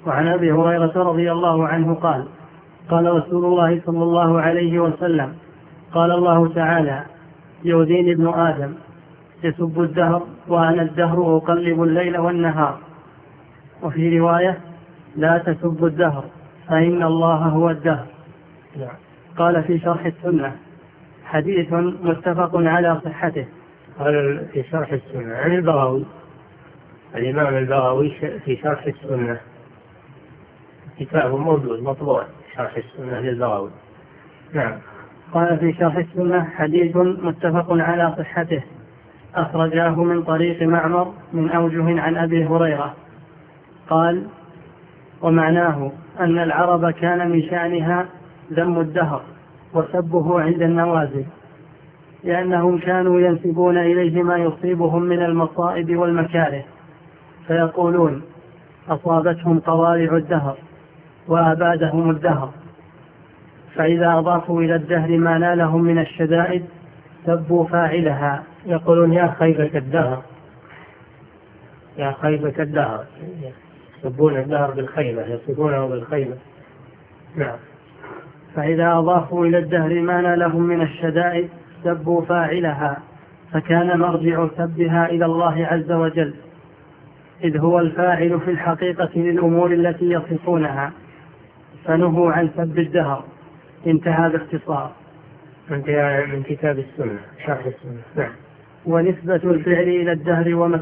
وعن أبي هريرة رضي الله عنه قال قال رسول الله صلى الله عليه وسلم قال الله تعالى يؤذيني ابن آدم يسب الدهر وأنا الدهر أقلب الليل والنهار. وفي رواية لا تسب الدهر فإن الله هو الدهر. قال في شرح السنة حديث متفق على صحته. قال في شرح السنة عن البغوي، الإمام البغوي في شرح السنة، كتابه موجود مطبوع شرح السنة للبغوي. نعم. قال في شرح السنة حديث متفق على صحته أخرجاه من طريق معمر من أوجه عن أبي هريرة قال ومعناه أن العرب كان من شأنها ذم الدهر وسبه عند النوازل، لأنهم كانوا ينسبون إليه ما يصيبهم من المصائب والمكاره، فيقولون أصابتهم قوارع الدهر وأبادهم الدهر، فإذا أضافوا إلى الدهر ما نالهم من الشدائد سبوا فاعلها، يقولون يا خيبة الدهر، يا خيبة الدهر، يسبون الدهر بالخيبة، يصفونه بالخيبة. نعم. فإذا أضافوا إلى الدهر ما نالهم من الشدائد سبوا فاعلها، فكان مرجع سبها إلى الله عز وجل، إذ هو الفاعل في الحقيقة للأمور التي يصفونها، فنهوا عن سب الدهر. انتهى باختصار. انتهى من كتاب السنة شرح السنة. نعم. ونسبة الفعل إلى الدهر